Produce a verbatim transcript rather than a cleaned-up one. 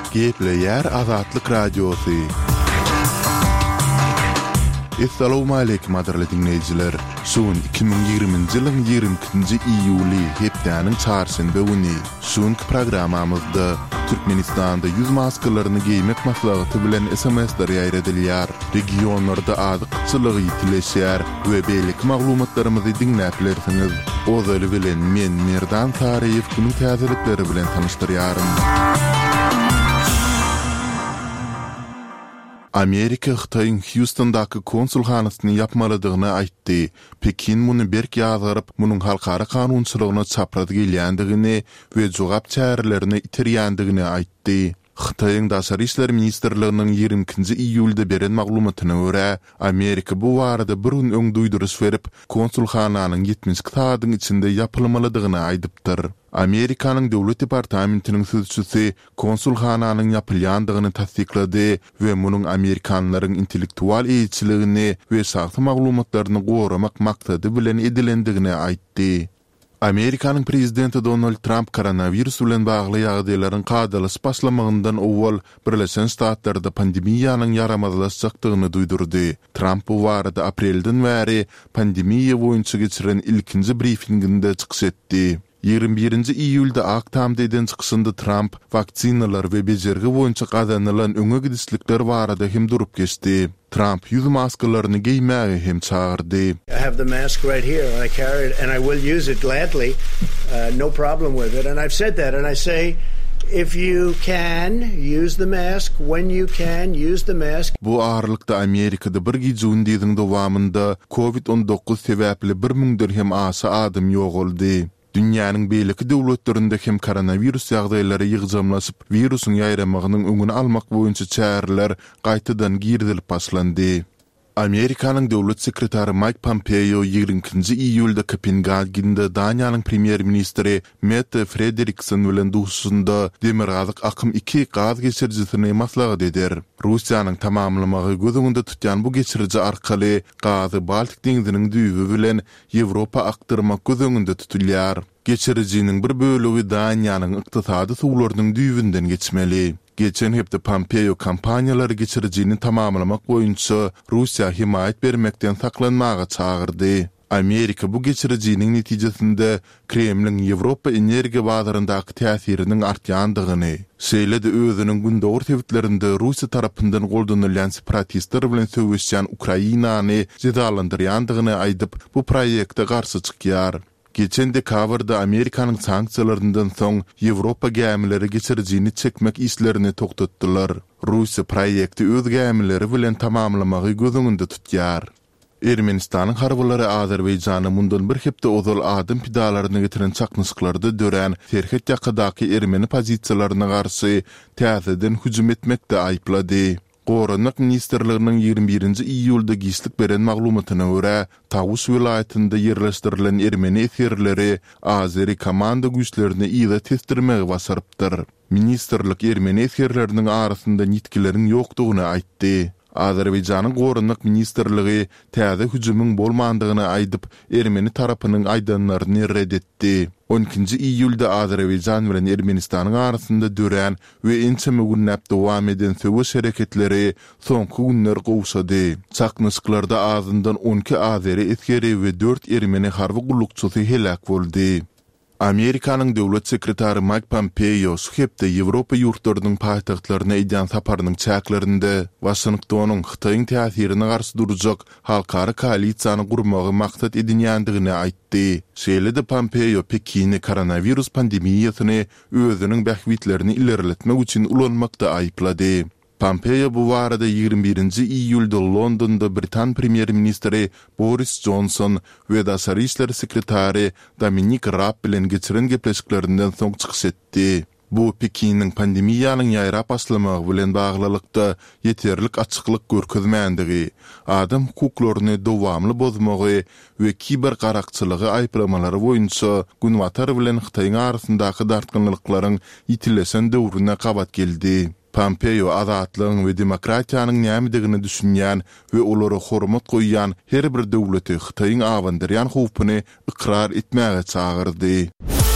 Gepleyer Azatlyk Radiosu. Assalamu alaykum aderli dinleyijiler. Şuun iki bin ýigrimiji ýylyň ýigrimbi ikinji iýuly hepdeniň çarşamba güni şuňky programamyzda Türkmenistanda ýüz maskalaryny giymek maslahaty bilen S M S'ler ýaýradylýar. Regionlarda adyk çylygy ýitileşýär we beýlik maglumatlarymyzy dinläp bilersiňiz. Ozaly bilen men Merdan Tariýew bunyň täzelikleri bilen tanyşdyrýarym. Amerika Xitayň Houstondaky konsulxanasyny yapmalydygyny aýtdy. Pekin muny berk ýazyryp, munyň halkara kanunçylygyna çaprady gelýändigini we jogap çärelerini itirýändigini aýtdy. Xitayň Daşary işler ministrliginiň ýigrimbi ikinji iýulda beren maglumatyna görä, Amerika bu barada bir gün öň duýduruş berip, konsulxananyň ýetmiş saýdyň içinde yapylmalydygyny aýdypdyr. Amerikanyň döwlet departamentiniň sözçüsi konsulxananyň yapylýandygyny tasdiklady we munyň Amerikanlaryň intellektual eýçiligini we şahsy maglumatlaryny goramak maksady bilen edilendigini aýtdy. Amerikanyň prezidenti Donald Trump koronavirus bilen bagly ýagdaýlaryň gadalyş başlamagyndan owwal Birleşen Ştatlarda pandemiýanyň yaramazlaşjakdygyny duýdurdy. Trump bu barada aprelden bäri pandemiýa boýunça geçiren ilkinji briefinginde çykyş etdi. ýigrimbi birinji iýulda Aktamda eden çykysynda Trump vaksinalar we bejergi boýunça gazanylan öňe gidişlikler barada hem durup geçdi. Trump ýüz maskalaryny giýmäge hem çağırdy. I have the mask right here and I carry it and I will use it gladly. Uh, no problem with it. And I've said that and I say if you can use the mask, when you can use the mask. Bu ağırlıkda Amerikada bir gijun diýdiň dowamında covid on dokuz sebäpli bir müňden hem aşy adam ýogaldy. Dünýäniň beýleki döwletlerinde hem koronavirus ýagdaýlary ýygjamlaşyp, virusyň ýaýramagynyň öňüni almak boýunça çäreler gaýtadan girdilip başlandy. Amerikanyň döwlet sekretary Mike Pompeo ýigrimbi ikinji iýulda Kopenhagen'da Daniýanyň premier ministri Mette Frederiksen bilen duýşunda demir gazyk akym iki gaz geçirjisini maslahat eder. Russiýanyň tamamlamagy gözüňde tutýan bu geçirji arkaly gazy Baltik deňiziniň düýbi bilen Ýewropa aktyrmak gözüňde tutulýar. Geçirjiniň bir bölegi Daniýanyň ykdysady suwlarynyň düýbinden geçmeli. Geçen hepde Pompeo kampanyaları geçirjini tamamlamak boýunça Russiýa himayet bermekden saklanmaga çağırdy. Amerika bu geçirjiniň netijesinde Kremliň Ýewropa energiýa bazaryndaky täsiriniň artýandygyny, şeýle-de özüniň gündäwir tewitlerinde Russiýa tarapyndan goldanylýan separatistler bilen söwüşýän Ukrainany jedalandyrýandygyny aýdyp, bu proýekde garşy çykýar. Geçen dekabrda Amerikanyň sanksiýalaryndan soň Ýewropa gämileri geçirjini çekmek işlerini toktatdylar. Russiýa proýekti öz gämileri bilen tamamlamagy gözüňde tutýar. Ermenistanyň harbylary Azerbaýjany mundan bir hepde ozal adam pidalaryny getiren çaknysyklarda dören Serhet ýakadaky ermeni pozisiýalaryna garşy täzeden hüjüm etmekde aýplady. Goranlyk ministerliginiň ýigrimbi birinji iýulda gişlik beren maglumatyna görä, Tawus vilayatynda ýerleşdirilen ermeni eserleri Azeri komanda güýçlerini ýa-da testirmege basarypdyr. Ministerlik ermeni eserleriniň arasynda nitkileriň ýokdugyny aýtdy. Azerbaýjanyň Goranlyk ministerligi täze hüjümüň bolmandygyny aýdyp, ermeni tarapynyň aýdanlaryny reddetdi. on ikinji iýulda Azerbaýjan bilen Ermenistanyň arasynda dören we ençeme günnäp dowam eden söwüş hereketleri soňky günler gowşady. Çaknysyklarda azyndan on iki Azeri eskeri we dört ermeni harby gullukçysy helak boldy. Amerikanyň döwlet sekretary Mike Pompeo hepde Ýewropa ýurtlarynyň paýtagtlaryna edýän saparynyň çäklerinde Washingtonyň Xitayň täsirini garşy durjak halkara koalisiýany gurmagy maksat edilýändigini aýtdy. Şeýle-de Pompeo Pekini koronavirus pandemiýasyny özüniň bähwitlerini ilerletmek üçin ulanmakda aýplady. Pompeo bu barada ýigrimbi birinji iýulda Londonda Britan premier ministri Boris Johnson we Daşary işler sekretary Dominic Raab bilen geçiren gepleşiklerinden soň çykyş etdi. Bu Pekiniň pandemiýanyň ýaýrap başlamagy bilen baglylykda ýeterlik açyklyk görkezmänligi, adam hukuklaryny dowamly bozmagy we kiber garakçylygy aýplamalary boýunça günwatar bilen Xitayň arasyndaky dartgynlyklaryň ýitilesen döwrüne gabat geldi. Pompeo azatlygyň we demokratiýanyň nämedigini düşünýän we olary hormat goýýan her bir döwleti Xitayň awandyrýan howpuny ikrar etmäge çağırdy.